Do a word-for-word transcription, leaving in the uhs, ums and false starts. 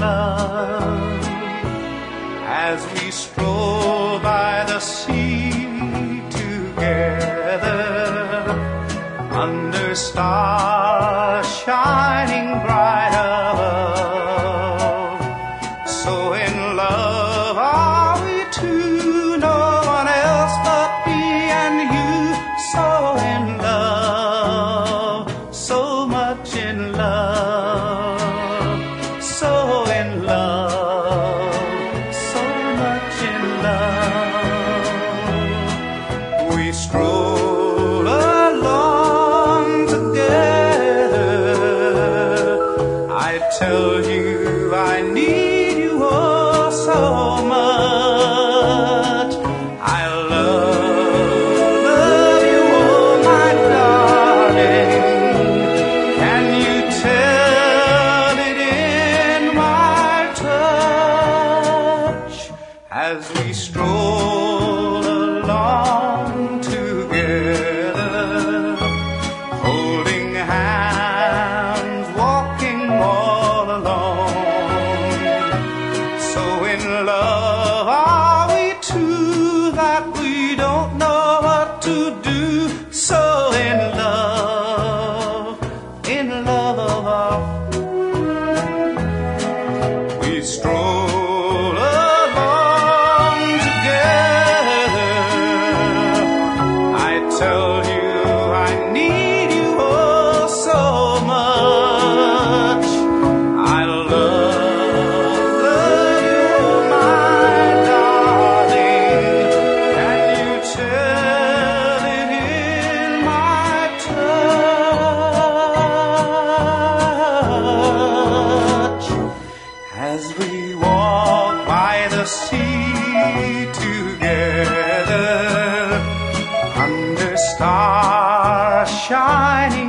love as we stroll by the sea together under stars shining bright above. So in love are we two, no one else but me and you. So in love, so much in love, so in love, so much in love. We stroll along together. I tell you I need you oh so much. I love, love you oh my darling. Can you tell it in my touch as we stroll along together, holding hands, walking all alone. So in love are we two that we don't know what to do. So in love, in love, we stroll along together. I tell you I need you oh so much. I love, love you my darling. Can you tell it in my touch as we walk by the sea together under stars shining